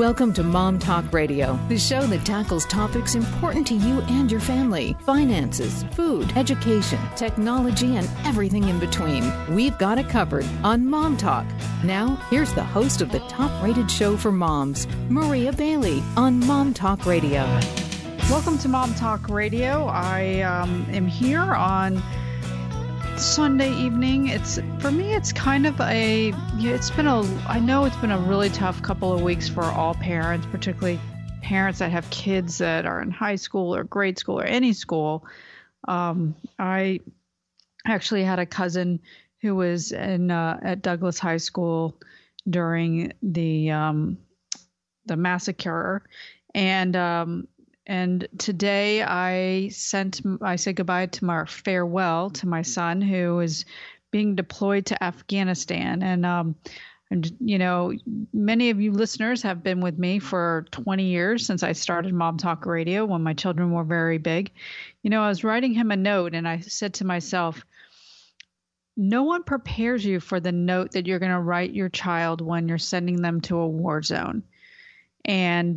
Welcome to Mom Talk Radio, the show that tackles topics important to you and your family. Finances, food, education, technology, and everything in between. We've got it covered on Mom Talk. Now, here's the host of the top-rated show for moms, Maria Bailey, on Mom Talk Radio. Welcome to Mom Talk Radio. I am here on Sunday evening. For me, it's kind of I know it's been a really tough couple of weeks for all parents, particularly parents that have kids that are in high school or grade school or any school. I actually had a cousin who was at Douglas High School during the massacre, and today I said goodbye to my farewell to my son who is being deployed to Afghanistan. And you know, many of you listeners have been with me for 20 years since I started Mom Talk Radio when my children were very big. You know, I was writing him a note and I said to myself, no one prepares you for the note that you're going to write your child when you're sending them to a war zone. And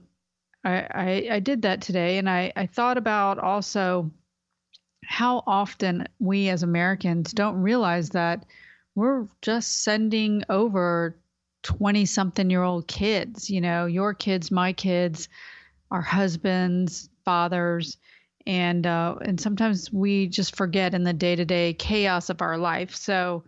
I did that today, and I thought about also how often we as Americans don't realize that we're just sending over 20-something-year-old kids, you know, your kids, my kids, our husbands, fathers, and sometimes we just forget in the day-to-day chaos of our life. So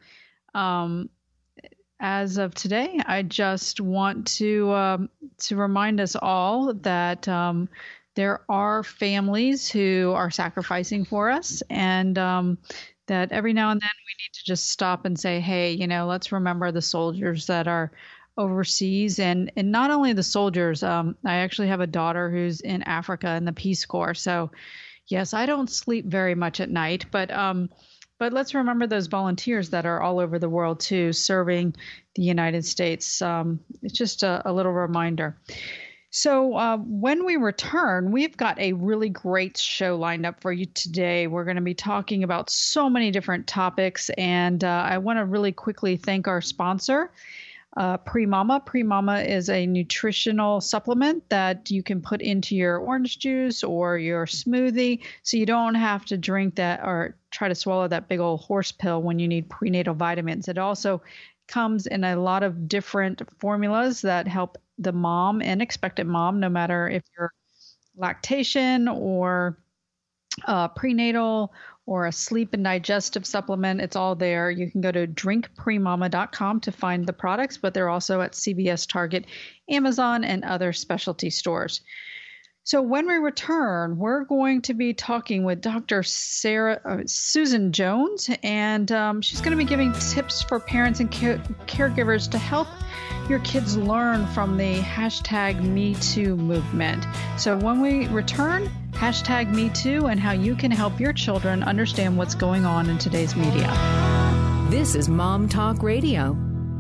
as of today, I just want to remind us all that there are families who are sacrificing for us, and that every now and then we need to just stop and say, hey, you know, let's remember the soldiers that are overseas, and not only the soldiers. I actually have a daughter who's in Africa in the Peace Corps, so yes, I don't sleep very much at night, but let's remember those volunteers that are all over the world, too, serving the United States. It's just a little reminder. So when we return, we've got a really great show lined up for you today. We're going to be talking about so many different topics, and I want to really quickly thank our sponsor, Pre-Mama. Pre-Mama is a nutritional supplement that you can put into your orange juice or your smoothie, so you don't have to drink that or try to swallow that big old horse pill when you need prenatal vitamins. It also comes in a lot of different formulas that help the mom and expectant mom, no matter if you're lactation or prenatal or a sleep and digestive supplement. It's all there. You can go to drinkpremama.com to find the products, but they're also at CVS, Target, Amazon, and other specialty stores. So when we return, we're going to be talking with Dr. Susan Jones, and she's going to be giving tips for parents and caregivers to help your kids learn from the #MeToo movement. So when we return, #MeToo and how you can help your children understand what's going on in today's media. This is Mom Talk Radio.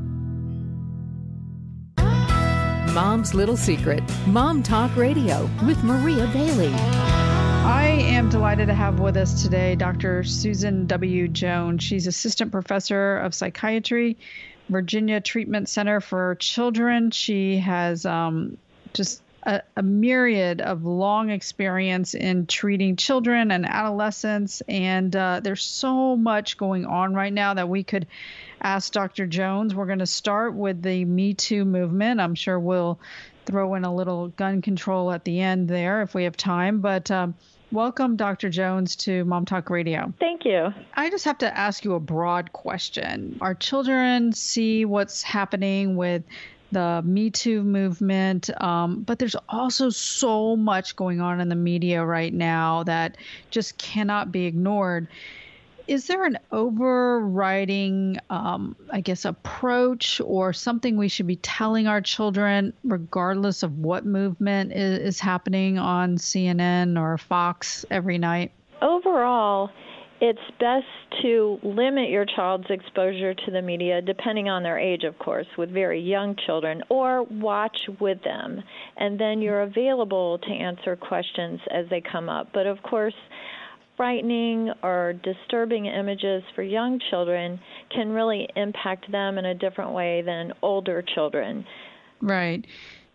Mom's Little Secret, Mom Talk Radio with Maria Bailey. I am delighted to have with us today Dr. Susan W. Jones. She's assistant professor of psychiatry, Virginia Treatment Center for Children. She has just a myriad of long experience in treating children and adolescents, and there's so much going on right now that we could ask Dr. Jones. We're going to start with the Me Too movement. I'm sure we'll throw in a little gun control at the end there if we have time, but welcome, Dr. Jones, to Mom Talk Radio. Thank you. I just have to ask you a broad question. Our children see what's happening with the Me Too movement, but there's also so much going on in the media right now that just cannot be ignored. Is there an overriding, approach or something we should be telling our children, regardless of what movement is happening on CNN or Fox every night? Overall, it's best to limit your child's exposure to the media, depending on their age, of course, with very young children, or watch with them. And then you're available to answer questions as they come up. But, of course, frightening or disturbing images for young children can really impact them in a different way than older children. Right.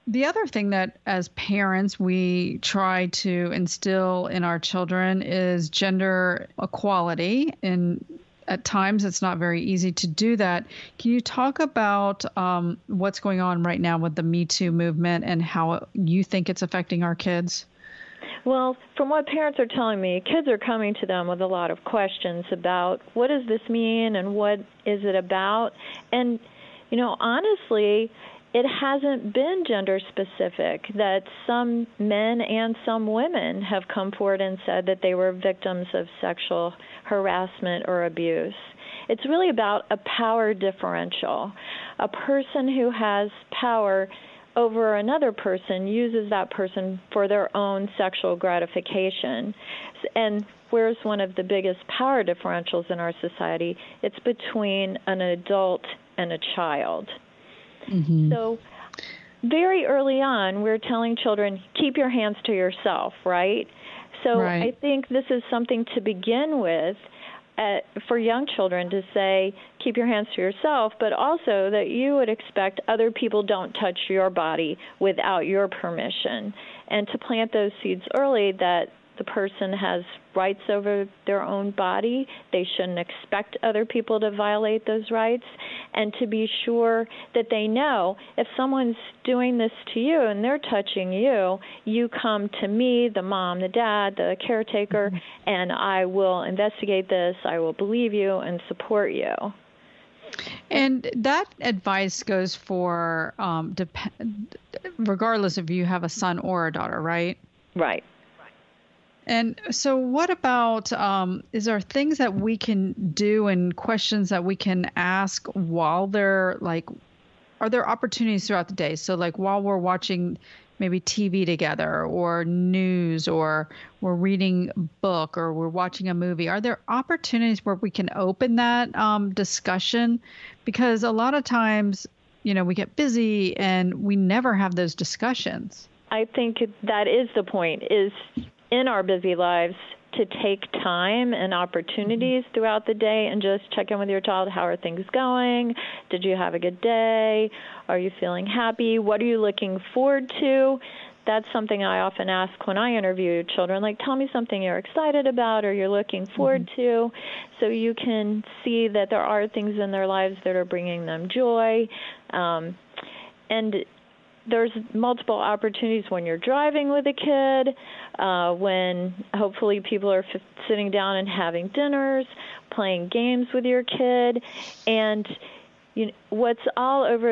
The other thing that as parents we try to instill in our children is gender equality. And at times it's not very easy to do that. Can you talk about what's going on right now with the Me Too movement and how you think it's affecting our kids? Well, from what parents are telling me, kids are coming to them with a lot of questions about what does this mean and what is it about? And, honestly, it hasn't been gender specific, that some men and some women have come forward and said that they were victims of sexual harassment or abuse. It's really about a power differential. A person who has power over another person uses that person for their own sexual gratification. And where's one of the biggest power differentials in our society? It's between an adult and a child. Mm-hmm. So very early on, we're telling children, keep your hands to yourself, right? So right. I think this is something to begin with for young children to say, keep your hands to yourself, but also that you would expect other people don't touch your body without your permission, and to plant those seeds early that the person has rights over their own body. They shouldn't expect other people to violate those rights, and to be sure that they know if someone's doing this to you and they're touching you, you come to me, the mom, the dad, the caretaker, and I will investigate this, I will believe you and support you. And that advice goes for regardless if you have a son or a daughter, right? Right. And so what about, is there things that we can do and questions that we can ask while they're are there opportunities throughout the day? So while we're watching maybe TV together or news or we're reading a book or we're watching a movie, are there opportunities where we can open that discussion? Because a lot of times, we get busy and we never have those discussions. I think that is the point, is in our busy lives to take time and opportunities throughout the day and just check in with your child. How are things going? Did you have a good day? Are you feeling happy? What are you looking forward to? That's something I often ask when I interview children, tell me something you're excited about or you're looking forward to, so you can see that there are things in their lives that are bringing them joy. And there's multiple opportunities when you're driving with a kid, when hopefully people are sitting down and having dinners, playing games with your kid, and what's all over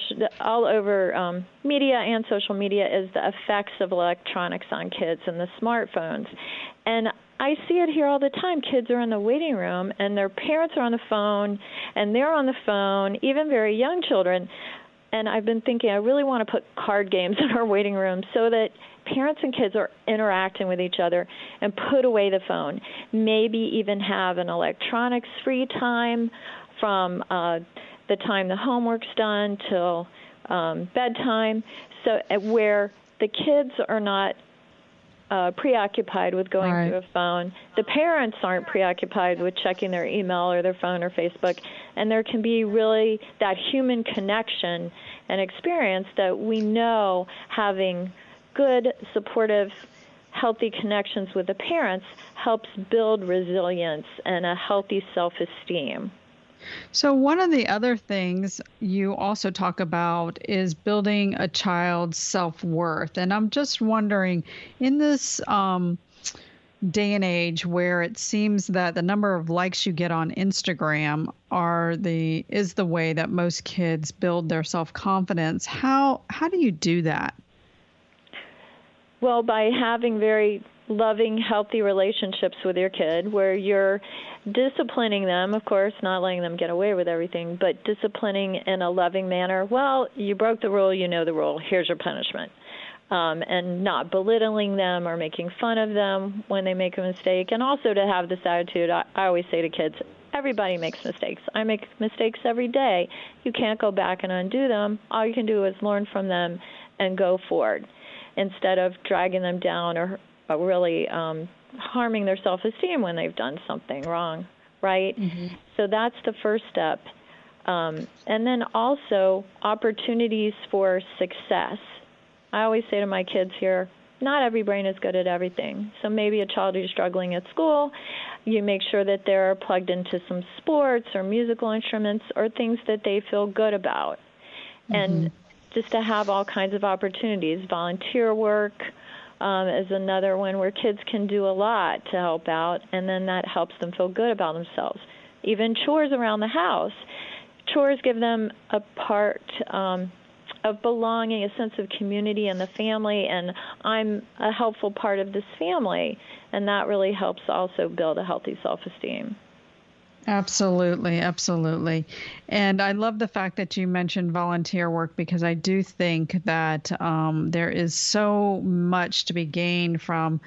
media and social media is the effects of electronics on kids and the smartphones. And I see it here all the time. Kids are in the waiting room and their parents are on the phone and they're on the phone, even very young children. And I've been thinking I really want to put card games in our waiting room so that parents and kids are interacting with each other and put away the phone. Maybe even have an electronics-free time from the time the homework's done till bedtime, so where the kids are not preoccupied with going through a phone. The parents aren't preoccupied with checking their email or their phone or Facebook, and there can be really that human connection and experience that we know having good, supportive, healthy connections with the parents helps build resilience and a healthy self-esteem. So one of the other things you also talk about is building a child's self-worth. And I'm just wondering, in this day and age where it seems that the number of likes you get on Instagram is the way that most kids build their self-confidence, how do you do that? Well, by having very loving, healthy relationships with your kid where you're disciplining them, of course, not letting them get away with everything, but disciplining in a loving manner. Well, you broke the rule, you know the rule, here's your punishment. And not belittling them or making fun of them when they make a mistake. And also to have this attitude, I always say to kids, everybody makes mistakes. I make mistakes every day. You can't go back and undo them. All you can do is learn from them and go forward instead of dragging them down or really harming their self-esteem when they've done something wrong, right? Mm-hmm. So that's the first step. And then also opportunities for success. I always say to my kids here, not every brain is good at everything. So maybe a child who's struggling at school, you make sure that they're plugged into some sports or musical instruments or things that they feel good about. And just to have all kinds of opportunities. Volunteer work is another one where kids can do a lot to help out, and then that helps them feel good about themselves. Even chores around the house. Chores give them a part of belonging, a sense of community in the family, and I'm a helpful part of this family, and that really helps also build a healthy self-esteem. Absolutely, absolutely. And I love the fact that you mentioned volunteer work, because I do think that there is so much to be gained from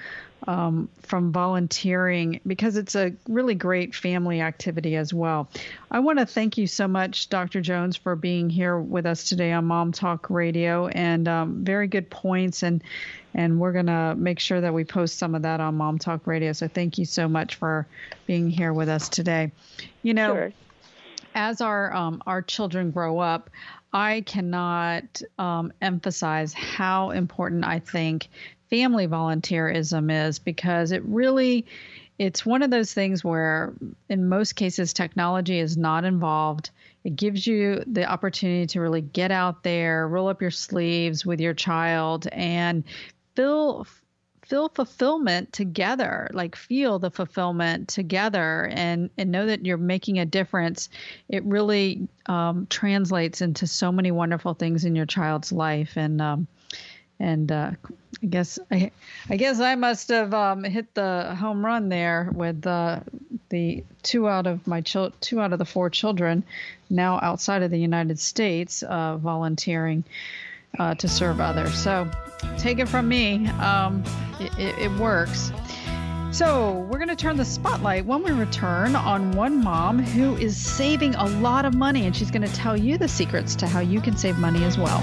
volunteering, because it's a really great family activity as well. I want to thank you so much, Dr. Jones, for being here with us today on Mom Talk Radio, and very good points. And we're going to make sure that we post some of that on Mom Talk Radio. So thank you so much for being here with us today. You know, Sure. As our children grow up, I cannot emphasize how important I think family volunteerism is, because it's one of those things where in most cases technology is not involved. It gives you the opportunity to really get out there, roll up your sleeves with your child, and feel fulfillment together, like feel the fulfillment together, and know that you're making a difference. It really translates into so many wonderful things in your child's life. And I guess I must have hit the home run there with the two out of the 4 children now outside of the United States volunteering to serve others. So take it from me, it works. So we're going to turn the spotlight when we return on one mom who is saving a lot of money, and she's going to tell you the secrets to how you can save money as well.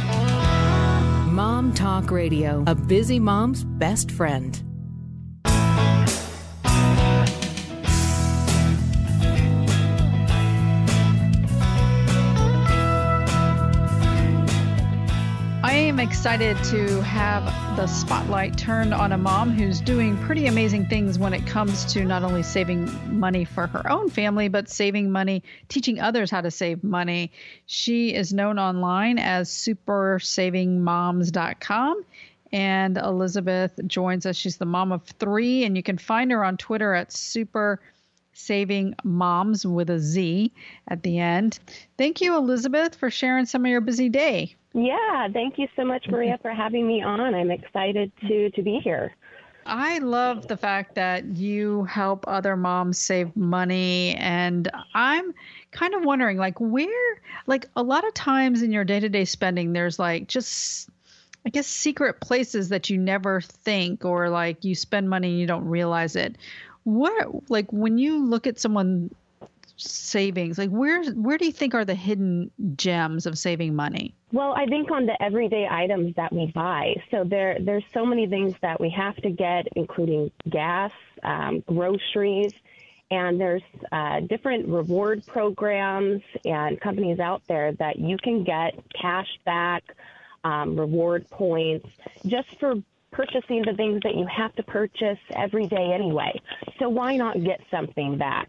Mom Talk Radio, a busy mom's best friend. I am excited to have the spotlight turned on a mom who's doing pretty amazing things when it comes to not only saving money for her own family, but saving money, teaching others how to save money. She is known online as supersavingmoms.com. And Elizabeth joins us. She's the mom of 3, and you can find her on Twitter at supersavingmoms with a Z at the end. Thank you, Elizabeth, for sharing some of your busy day. Yeah, thank you so much, Maria, for having me on. I'm excited to be here. I love the fact that you help other moms save money. And I'm kind of wondering, like, where, like, a lot of times in your day-to-day spending, there's like just, I guess, secret places that you never think, or like you spend money and you don't realize it. What, like, when you look at someone's savings, like where do you think are the hidden gems of saving money? Well, I think on the everyday items that we buy. So there's so many things that we have to get, including gas, groceries, and there's different reward programs and companies out there that you can get cash back, reward points, just for purchasing the things that you have to purchase every day anyway. So why not get something back?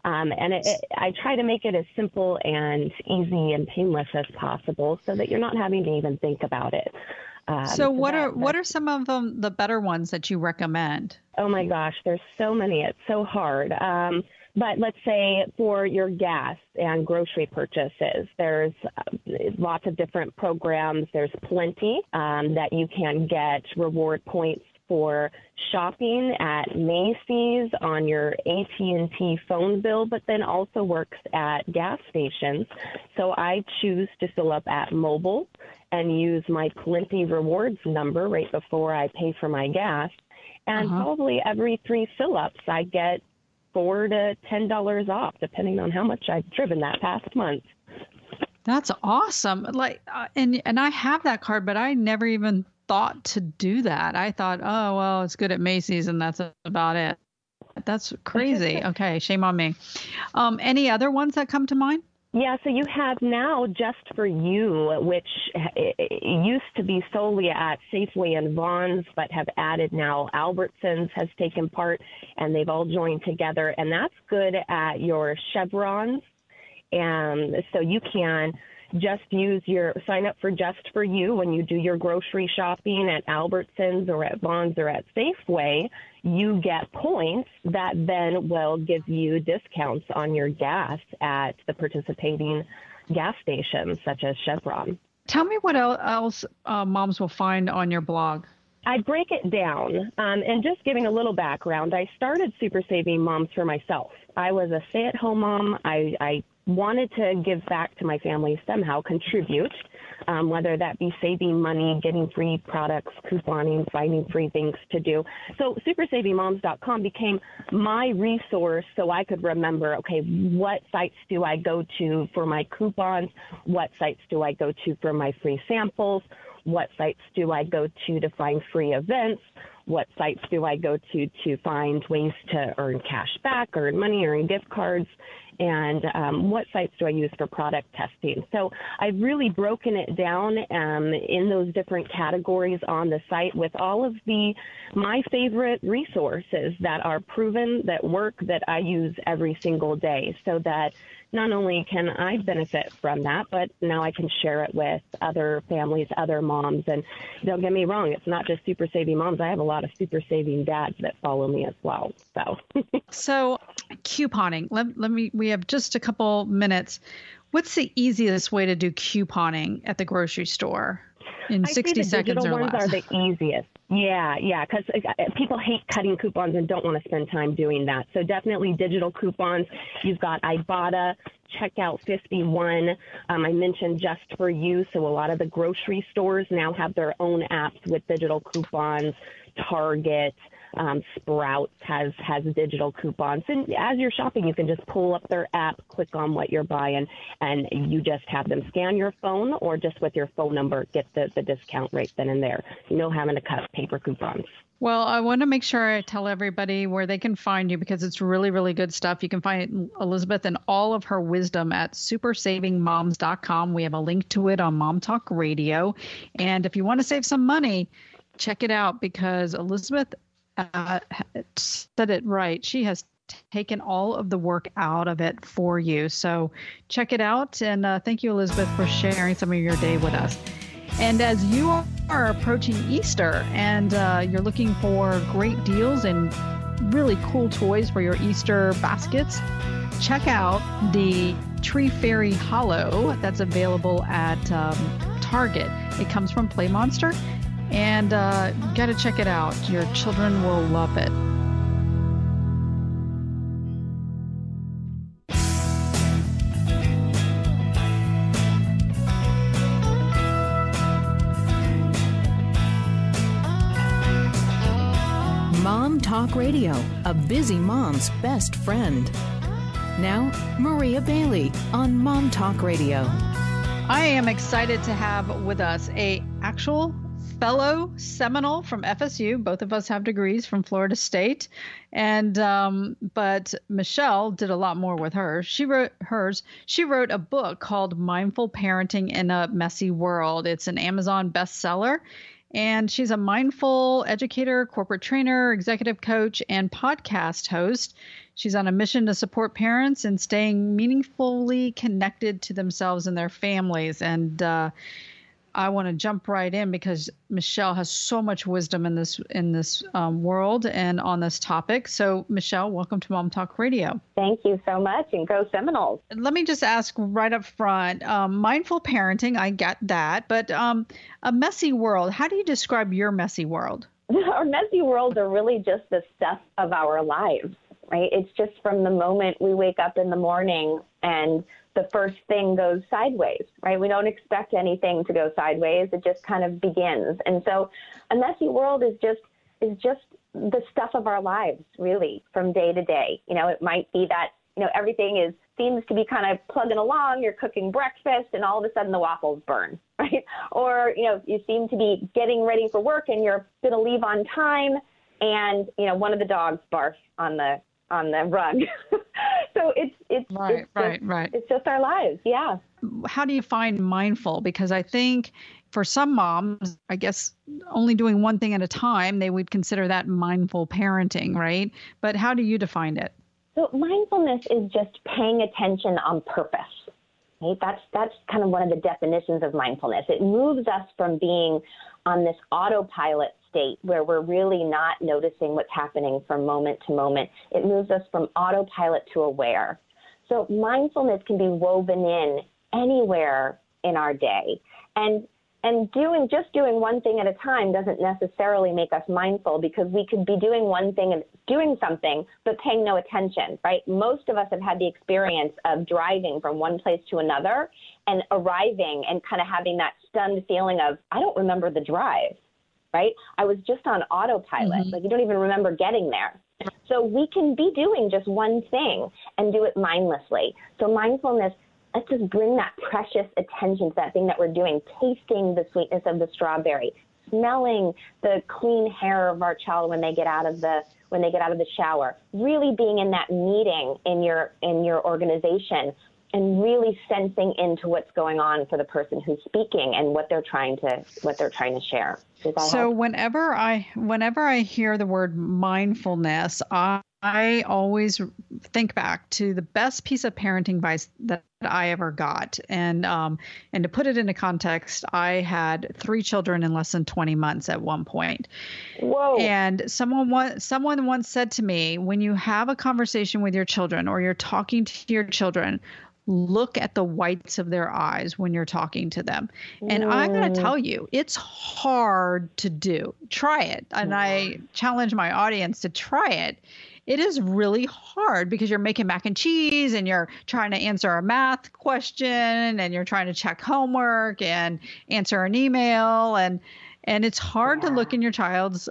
I try to make it as simple and easy and painless as possible so that you're not having to even think about it. So what are some of them, the better ones that you recommend? Oh my gosh, there's so many. It's so hard. But let's say for your gas and grocery purchases, there's lots of different programs. There's plenty that you can get reward points for shopping at Macy's on your AT&T phone bill, but then also works at gas stations. So I choose to fill up at Mobile and use my Plenty Rewards number right before I pay for my gas. And probably every 3 fill-ups, I get $4 to $10 off, depending on how much I've driven that past month. That's awesome. Like, and I have that card, but I never even thought to do that. I thought, oh, well, it's good at Macy's and that's about it. That's crazy. Okay. Shame on me. Any other ones that come to mind? Yeah, so you have now Just For You, which used to be solely at Safeway and Vons, but have added now Albertsons has taken part, and they've all joined together, and that's good at your Chevrons. And so you can just sign up for Just For You when you do your grocery shopping at Albertsons or at Vons or at Safeway. You get points that then will give you discounts on your gas at the participating gas stations, such as Chevron. Tell me what else moms will find on your blog. I break it down, and just giving a little background, I started Super Saving Moms for myself. I was a stay-at-home mom. I wanted to give back to my family somehow, contribute, whether that be saving money, getting free products, couponing, finding free things to do. So supersavingmoms.com became my resource so I could remember, okay, what sites do I go to for my coupons? What sites do I go to for my free samples? What sites do I go to find free events? What sites do I go to find ways to earn cash back, earn money, earn gift cards? And what sites do I use for product testing? So I've really broken it down in those different categories on the site with all of my favorite resources that are proven, that work, that I use every single day, so that not only can I benefit from that, but now I can share it with other families, other moms. And don't get me wrong, it's not just Super Saving Moms. I have a lot of Super Saving dads that follow me as well. So couponing, we have just a couple minutes. What's the easiest way to do couponing at the grocery store in 60 seconds or less? Digital ones are the easiest. Yeah, because people hate cutting coupons and don't want to spend time doing that. So definitely digital coupons. You've got Ibotta, Checkout 51. I mentioned Just For You. So a lot of the grocery stores now have their own apps with digital coupons. Target, Sprouts has digital coupons. And as you're shopping, you can just pull up their app, click on what you're buying, and you just have them scan your phone or just with your phone number get the discount rate then and there. No having to cut paper coupons. Well, I want to make sure I tell everybody where they can find you because it's really, really good stuff. You can find Elizabeth and all of her wisdom at supersavingmoms.com. We have a link to it on Mom Talk Radio. And if you want to save some money, check it out because Elizabeth said it right. She has taken all of the work out of it for you. So check it out. And thank you, Elizabeth, for sharing some of your day with us. And as you are approaching Easter and you're looking for great deals and really cool toys for your Easter baskets, check out the Tree Fairy Hollow that's available at Target. It comes from Play Monster. And you got to check it out. Your children will love it. Mom Talk Radio, a busy mom's best friend. Now, Maria Bailey on Mom Talk Radio. I am excited to have with us a actual fellow Seminole from FSU. Both of us have degrees from Florida State. And but Michelle did a lot more with hers. She wrote a book called Mindful Parenting in a Messy World. It's an Amazon bestseller. And she's a mindful educator, corporate trainer, executive coach, and podcast host. She's on a mission to support parents in staying meaningfully connected to themselves and their families. And I want to jump right in because Michelle has so much wisdom in this world and on this topic. So, Michelle, welcome to Mom Talk Radio. Thank you so much, and go Seminoles. Let me just ask right up front, mindful parenting, I get that, but a messy world, how do you describe your messy world? Our messy worlds are really just the stuff of our lives, right? It's just from the moment we wake up in the morning and the first thing goes sideways, right? We don't expect anything to go sideways. It just kind of begins. And so a messy world is just the stuff of our lives, really, from day to day. You know, it might be that, everything seems to be kind of plugging along. You're cooking breakfast and all of a sudden the waffles burn, right? Or, you seem to be getting ready for work and you're going to leave on time and, one of the dogs barfs on the rug. So it's right. It's just our lives. Yeah. How do you find mindful? Because I think for some moms, I guess only doing one thing at a time, they would consider that mindful parenting, right? But how do you define it? So mindfulness is just paying attention on purpose. Right? That's kind of one of the definitions of mindfulness. It moves us from being on this autopilot state where we're really not noticing what's happening from moment to moment. It moves us from autopilot to aware. So mindfulness can be woven in anywhere in our day. And doing one thing at a time doesn't necessarily make us mindful, because we could be doing one thing and doing something but paying no attention, right? Most of us have had the experience of driving from one place to another and arriving and kind of having that stunned feeling of, I don't remember the drive, right? I was just on autopilot. Mm-hmm. Like, you don't even remember getting there. So we can be doing just one thing and do it mindlessly. So mindfulness, let's just bring that precious attention to that thing that we're doing, tasting the sweetness of the strawberry, smelling the clean hair of our child when they get out of the shower, really being in that meeting in your organization and really sensing into what's going on for the person who's speaking and what they're trying to share. Does that So help? whenever I hear the word mindfulness, I always think back to the best piece of parenting advice that I ever got. And to put it into context, I had 3 children in less than 20 months at one point. Whoa. And someone once said to me, when you have a conversation with your children or you're talking to your children, look at the whites of their eyes when you're talking to them. And I'm going to tell you, it's hard to do. Try it. And I challenge my audience to try it. It is really hard because you're making mac and cheese and you're trying to answer a math question and you're trying to check homework and answer an email. And it's hard to look in your child's,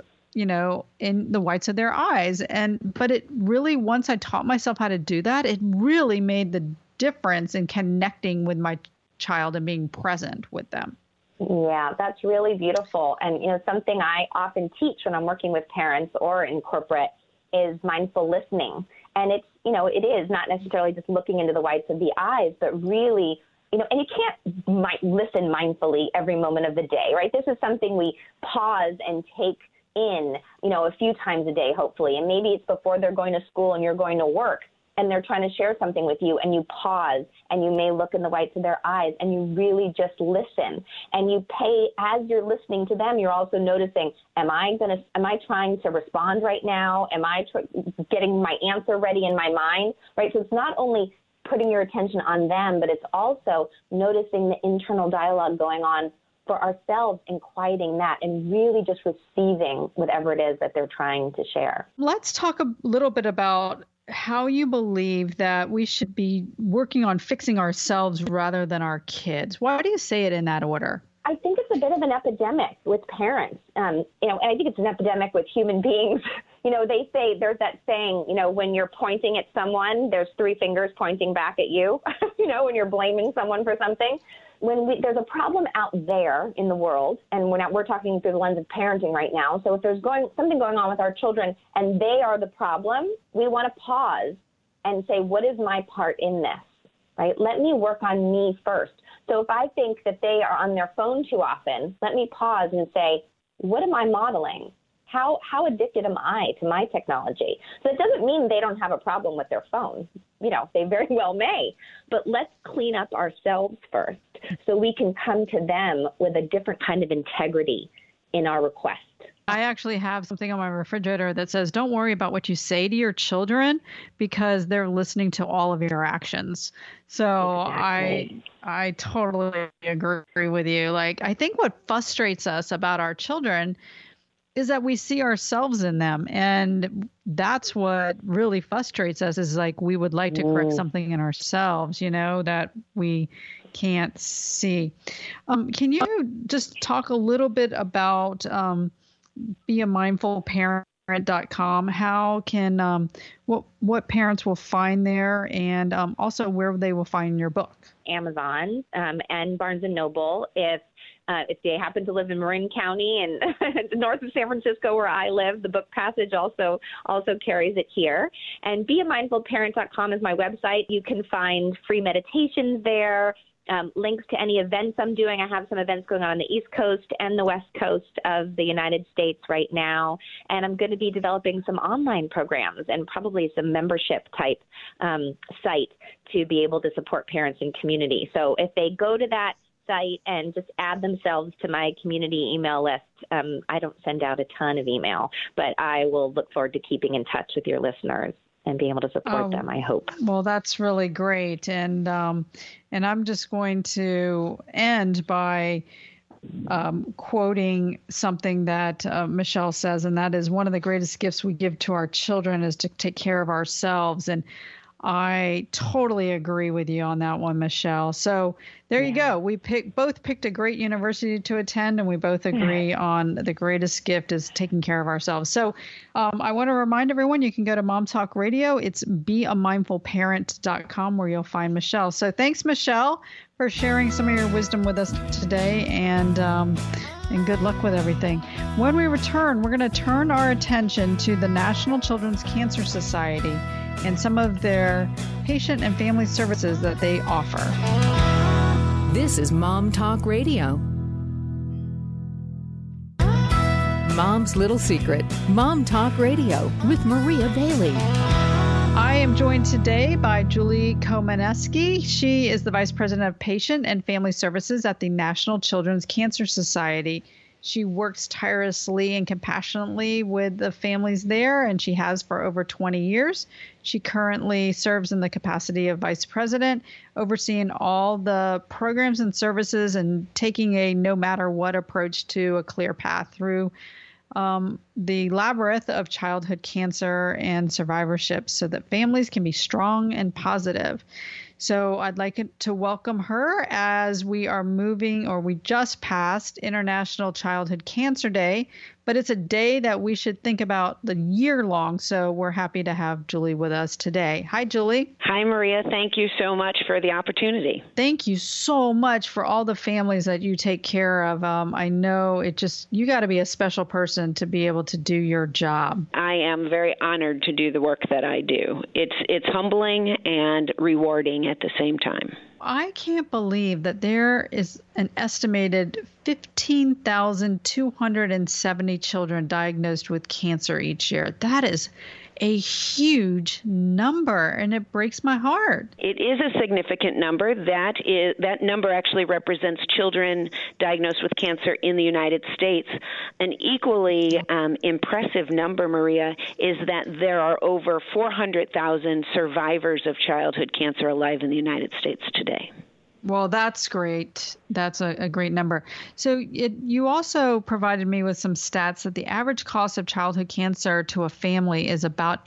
in the whites of their eyes. But it really, once I taught myself how to do that, it really made the difference in connecting with my child and being present with them. Yeah, that's really beautiful. And, something I often teach when I'm working with parents or in corporate is mindful listening. And it's, it is not necessarily just looking into the whites of the eyes, but really, and you can't listen mindfully every moment of the day, right? This is something we pause and take in, a few times a day, hopefully. And maybe it's before they're going to school and you're going to work, and they're trying to share something with you, and you pause and you may look in the whites of their eyes and you really just listen. And you pay, as you're listening to them, you're also noticing, am I trying to respond right now? Am I getting my answer ready in my mind, right? So it's not only putting your attention on them, but it's also noticing the internal dialogue going on for ourselves and quieting that and really just receiving whatever it is that they're trying to share. Let's talk a little bit about how you believe that we should be working on fixing ourselves rather than our kids. Why do you say it in that order? I think it's a bit of an epidemic with parents, and I think it's an epidemic with human beings. They say, there's that saying, when you're pointing at someone, there's 3 fingers pointing back at you, when you're blaming someone for something. There's a problem out there in the world, and we're talking through the lens of parenting right now. So if there's something going on with our children and they are the problem, we want to pause and say, what is my part in this, right? Let me work on me first. So if I think that they are on their phone too often, let me pause and say, what am I modeling? How addicted am I to my technology? So it doesn't mean they don't have a problem with their phone. They very well may. But let's clean up ourselves first so we can come to them with a different kind of integrity in our request. I actually have something on my refrigerator that says, don't worry about what you say to your children because they're listening to all of your actions. So exactly. I totally agree with you. Like, I think what frustrates us about our children is that we see ourselves in them. And that's what really frustrates us, is like we would like to correct something in ourselves, that we can't see. Can you just talk a little bit about beamindfulparent.com? How can, what parents will find there, and also where they will find your book? Amazon and Barnes & Noble. If If they happen to live in Marin County and north of San Francisco where I live, the Book Passage also carries it here. And beamindfulparent.com is my website. You can find free meditations there, links to any events I'm doing. I have some events going on the East Coast and the West Coast of the United States right now. And I'm going to be developing some online programs and probably some membership type site to be able to support parents and community. So if they go to that site and just add themselves to my community email list, I don't send out a ton of email, but I will look forward to keeping in touch with your listeners and being able to support them, I hope. Well, that's really great. And I'm just going to end by quoting something that Michelle says, and that is, one of the greatest gifts we give to our children is to take care of ourselves. And I totally agree with you on that one, Michelle. So there you go. We both picked a great university to attend, and we both agree on the greatest gift is taking care of ourselves. So I want to remind everyone, you can go to Mom Talk Radio. It's beamindfulparent.com where you'll find Michelle. So thanks, Michelle, for sharing some of your wisdom with us today, and good luck with everything. When we return, we're going to turn our attention to the National Children's Cancer Society and some of their patient and family services that they offer. This is Mom Talk Radio. Mom's Little Secret. Mom Talk Radio with Maria Bailey. I am joined today by Julie Komaneski. She is the Vice President of Patient and Family Services at the National Children's Cancer Society. She works tirelessly and compassionately with the families there, and she has for over 20 years. She currently serves in the capacity of Vice President, overseeing all the programs and services and taking a no-matter-what approach to a clear path through the labyrinth of childhood cancer and survivorship so that families can be strong and positive. So I'd like to welcome her as we are we just passed International Childhood Cancer Day, but it's a day that we should think about the year long. So we're happy to have Julie with us today. Hi, Julie. Hi, Maria. Thank you so much for the opportunity. Thank you so much for all the families that you take care of. I know you got to be a special person to be able to do your job. I am very honored to do the work that I do. It's humbling and rewarding at the same time. I can't believe that there is an estimated 15,270 children diagnosed with cancer each year. That is a huge number, and it breaks my heart. It is a significant number. That number actually represents children diagnosed with cancer in the United States. An equally impressive number, Maria, is that there are over 400,000 survivors of childhood cancer alive in the United States today. Well, that's great. That's a great number. So you also provided me with some stats that the average cost of childhood cancer to a family is about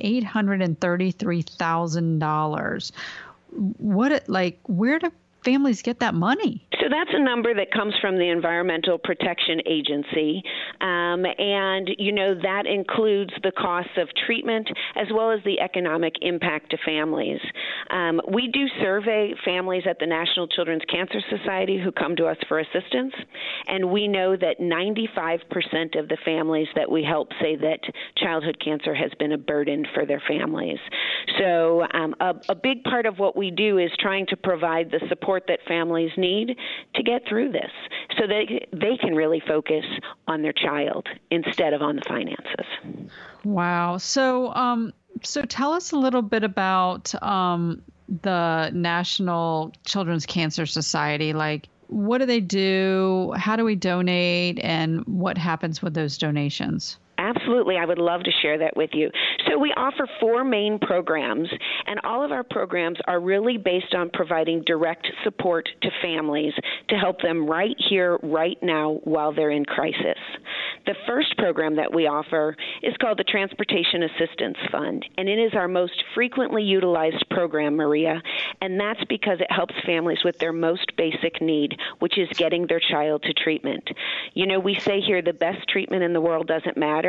$833,000. Where do families get that money? So that's a number that comes from the Environmental Protection Agency. And, that includes the costs of treatment as well as the economic impact to families. We do survey families at the National Children's Cancer Society who come to us for assistance. And we know that 95% of the families that we help say that childhood cancer has been a burden for their families. So a big part of what we do is trying to provide the support that families need to get through this so that they can really focus on their child instead of on the finances. Wow. So tell us a little bit about the National Children's Cancer Society. What do they do? How do we donate? And what happens with those donations? Absolutely. I would love to share that with you. So we offer 4 main programs, and all of our programs are really based on providing direct support to families to help them right here, right now, while they're in crisis. The first program that we offer is called the Transportation Assistance Fund, and it is our most frequently utilized program, Maria, and that's because it helps families with their most basic need, which is getting their child to treatment. We say here the best treatment in the world doesn't matter.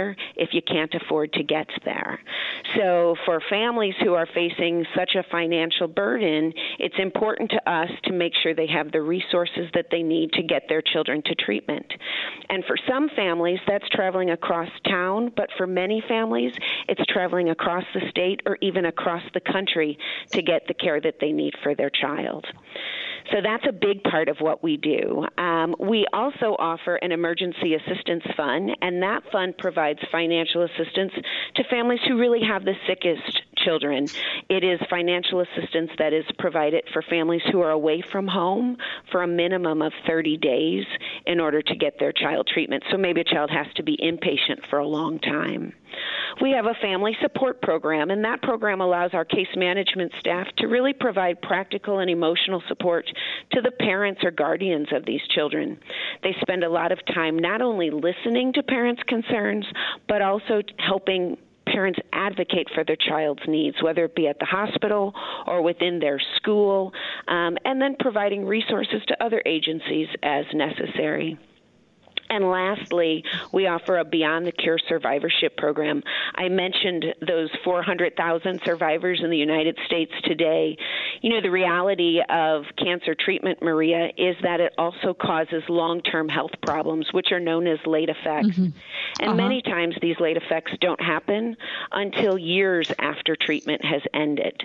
there if you can't afford to get there. So for families who are facing such a financial burden, it's important to us to make sure they have the resources that they need to get their children to treatment. And for some families, that's traveling across town, but for many families, it's traveling across the state or even across the country to get the care that they need for their child. So that's a big part of what we do. We also offer an emergency assistance fund, and that fund provides financial assistance to families who really have the sickest children. It is financial assistance that is provided for families who are away from home for a minimum of 30 days in order to get their child treatment. So maybe a child has to be inpatient for a long time. We have a family support program, and that program allows our case management staff to really provide practical and emotional support to the parents or guardians of these children. They spend a lot of time not only listening to parents' concerns, but also helping parents advocate for their child's needs, whether it be at the hospital or within their school, and then providing resources to other agencies as necessary. And lastly, we offer a Beyond the Cure survivorship program. I mentioned those 400,000 survivors in the United States today. You know, the reality of cancer treatment, Maria, is that it also causes long-term health problems, which are known as late effects. Mm-hmm. And many times these late effects don't happen until years after treatment has ended.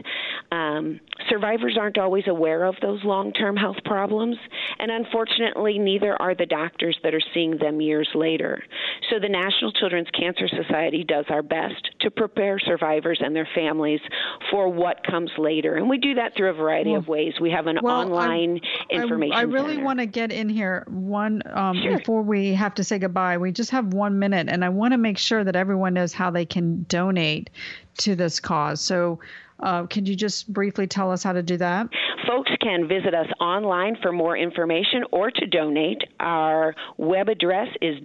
Survivors aren't always aware of those long-term health problems, and unfortunately, neither are the doctors that are seeing them years later. So the National Children's Cancer Society does our best to prepare survivors and their families for what comes later. And we do that through a variety of ways. We have an online information I really center. want to get in here before we have to say goodbye. We just have 1 minute, and I want to make sure that everyone knows how they can donate to this cause. So could you just briefly tell us how to do that? Folks can visit us online for more information or to donate. Our web address is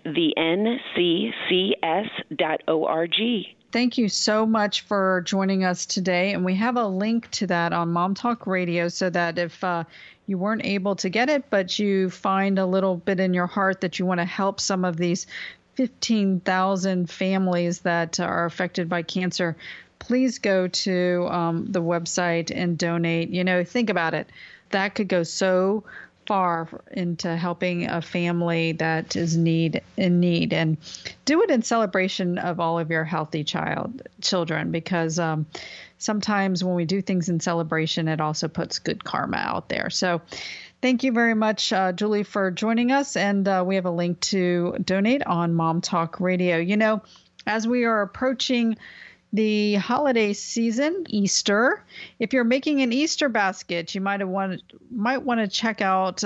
thenccs.org. Thank you so much for joining us today. And we have a link to that on Mom Talk Radio so that if you weren't able to get it, but you find a little bit in your heart that you want to help some of these 15,000 families that are affected by cancer, please go to the website and donate. You know, think about it. That could go so far into helping a family that is in need. And do it in celebration of all of your healthy children, because sometimes when we do things in celebration, it also puts good karma out there. So thank you very much, Julie, for joining us. And we have a link to donate on Mom Talk Radio. You know, as we are approaching the holiday season, Easter, if you're making an Easter basket, you might want to check out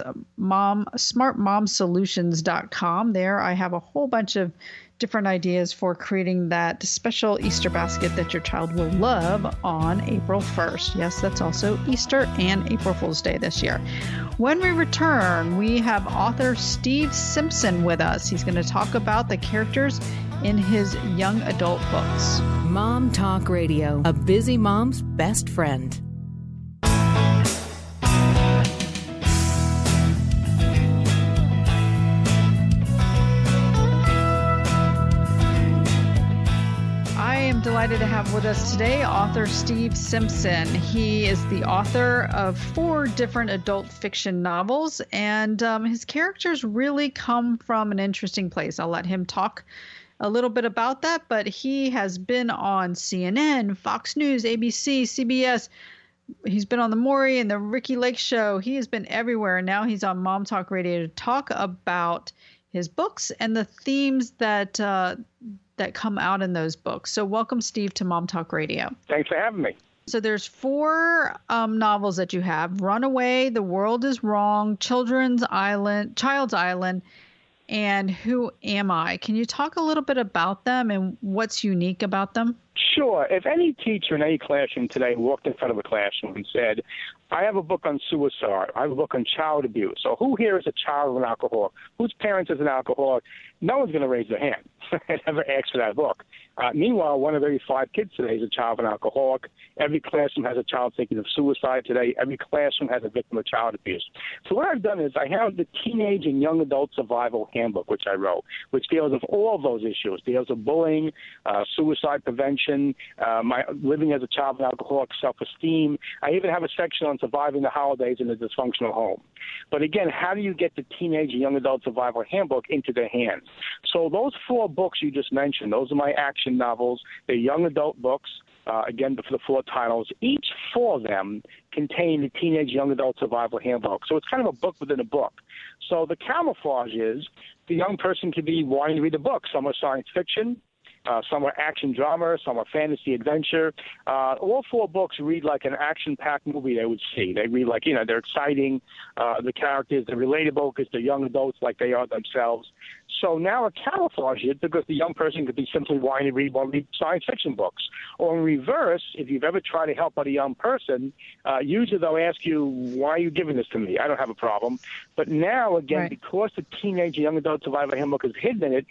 smartmomsolutions.com. There I have a whole bunch of different ideas for creating that special Easter basket that your child will love on April 1st. Yes, that's also Easter and April Fool's Day this year. When we return, we have author Steve Simpson with us. He's going to talk about the characters in his young adult books. Mom Talk Radio, a busy mom's best friend. I am delighted to have with us today author Steve Simpson. He is the author of 4 different adult fiction novels, and his characters really come from an interesting place. I'll let him talk a little bit about that, but he has been on CNN, Fox News, ABC, CBS. He's been on the Maury and the Ricky Lake Show. He has been everywhere, and now he's on Mom Talk Radio to talk about his books and the themes that come out in those books. So welcome, Steve, to Mom Talk Radio. Thanks for having me. So there's 4 novels that you have: Runaway, The World Is Wrong, Child's Island, and Who Am I? Can you talk a little bit about them and what's unique about them? Sure. If any teacher in any classroom today walked in front of a classroom and said, I have a book on suicide, I have a book on child abuse, so who here is a child of an alcoholic? Whose parents is an alcoholic? No one's going to raise their hand and ever ask for that book. Meanwhile, 1 of every 5 kids today is a child of an alcoholic. Every classroom has a child thinking of suicide today. Every classroom has a victim of child abuse. So what I've done is I have the Teenage and Young Adult Survival Handbook, which I wrote, which deals with all those issues. Deals with bullying, suicide prevention, living as a child of an alcoholic, self-esteem. I even have a section on surviving the holidays in a dysfunctional home. But again, how do you get the Teenage and Young Adult Survival Handbook into their hands? So those 4 books you just mentioned, those are my action novels. They're young adult books. Again, for the 4 titles, each 4 of them contain the Teenage Young Adult Survival Handbook. So it's kind of a book within a book. So the camouflage is the young person could be wanting to read a book. Some are science fiction. Some are action drama, some are fantasy adventure. All 4 books read like an action-packed movie they would see. They read like, they're exciting. The characters, they're relatable because they're young adults like they are themselves. So now it camouflages it because the young person could be simply wanting to read one of these science fiction books. Or in reverse, if you've ever tried to help out a young person, usually they'll ask you, why are you giving this to me? I don't have a problem. But now, again, because the Teenage and Young Adult Survival Handbook is hidden in it,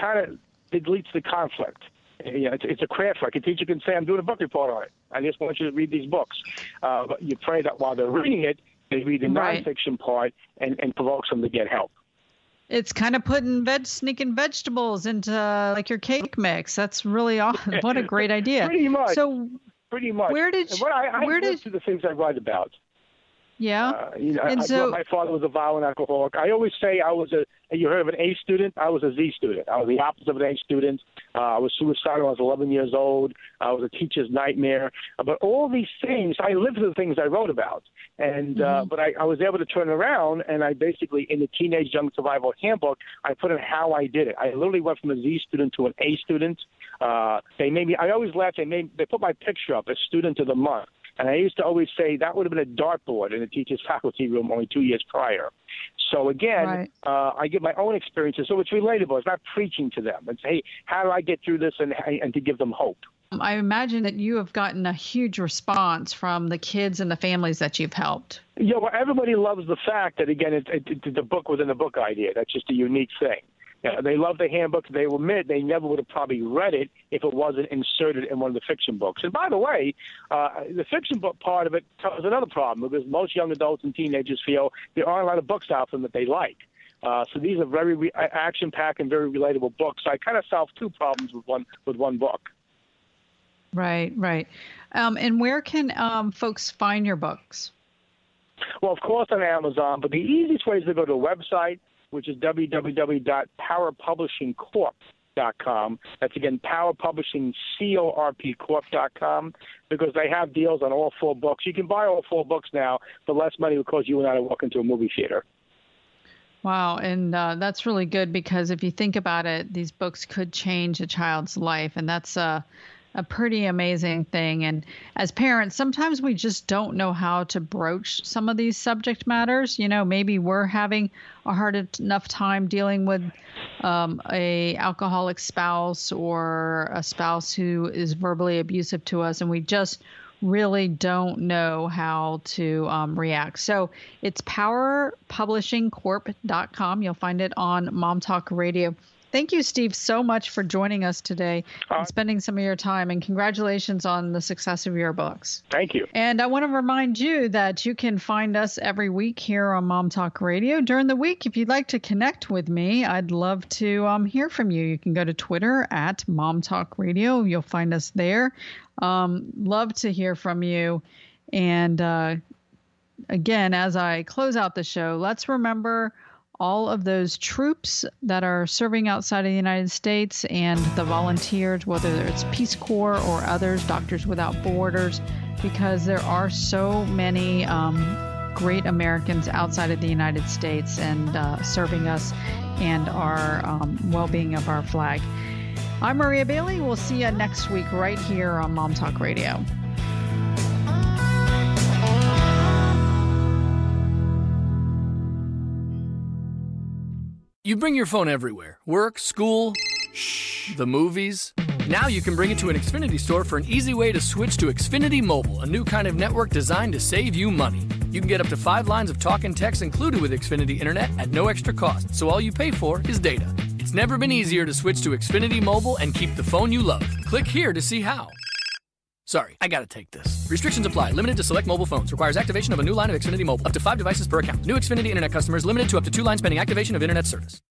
it leads to conflict. It's a craft work. A teacher can say, I'm doing a book report on it. I just want you to read these books. But you pray that while they're reading it, they read the nonfiction part and provokes them to get help. It's kind of putting sneaking vegetables into like your cake mix. That's really awesome. What a great idea. Pretty much. So pretty much. Where did the things I write about? Yeah. My father was a violent alcoholic. I always say you heard of an A student? I was a Z student. I was the opposite of an A student. I was suicidal when I was 11 years old. I was a teacher's nightmare. But all these things, I lived through the things I wrote about. And but I was able to turn around, and I basically, in the Teenage Young Survival Handbook, I put in how I did it. I literally went from a Z student to an A student. They made me. I always laugh. They put my picture up as Student of the Month. And I used to always say that would have been a dartboard in the teacher's faculty room only 2 years prior. So, again, I give my own experiences. So it's relatable. It's not preaching to them. It's, hey, how do I get through this and to give them hope? I imagine that you have gotten a huge response from the kids and the families that you've helped. Yeah, well, everybody loves the fact that, again, it's the book within the book idea. That's just a unique thing. They love the handbook. They will admit they never would have probably read it if it wasn't inserted in one of the fiction books. And by the way, the fiction book part of it is another problem because most young adults and teenagers feel there aren't a lot of books out for them that they like. So these are very action-packed and very relatable books. So I kind of solved 2 problems with one book. Right. And where can folks find your books? Well, of course, on Amazon. But the easiest way is to go to a website, which is www.powerpublishingcorp.com. That's, again, powerpublishingcorp.com, because they have deals on all 4 books. You can buy all 4 books now for less money because you and I walk into a movie theater. Wow. And that's really good because if you think about it, these books could change a child's life. And that's a pretty amazing thing. And as parents, sometimes we just don't know how to broach some of these subject matters. Maybe we're having a hard enough time dealing with a alcoholic spouse or a spouse who is verbally abusive to us, and we just really don't know how to react. So it's powerpublishingcorp.com. You'll find it on Mom Talk Radio. Thank you, Steve, so much for joining us today and spending some of your time. And congratulations on the success of your books. Thank you. And I want to remind you that you can find us every week here on Mom Talk Radio. During the week, if you'd like to connect with me, I'd love to hear from you. You can go to Twitter at Mom Talk Radio. You'll find us there. Love to hear from you. And again, as I close out the show, let's remember all of those troops that are serving outside of the United States and the volunteers, whether it's Peace Corps or others, Doctors Without Borders, because there are so many great Americans outside of the United States and serving us and our well-being of our flag. I'm Maria Bailey. We'll see you next week right here on Mom Talk Radio. You bring your phone everywhere. Work, school, the movies. Now you can bring it to an Xfinity store for an easy way to switch to Xfinity Mobile, a new kind of network designed to save you money. You can get up to 5 lines of talk and text included with Xfinity Internet at no extra cost, so all you pay for is data. It's never been easier to switch to Xfinity Mobile and keep the phone you love. Click here to see how. Sorry, I gotta take this. Restrictions apply. Limited to select mobile phones. Requires activation of a new line of Xfinity Mobile. Up to 5 devices per account. New Xfinity Internet customers limited to up to 2 lines pending activation of Internet service.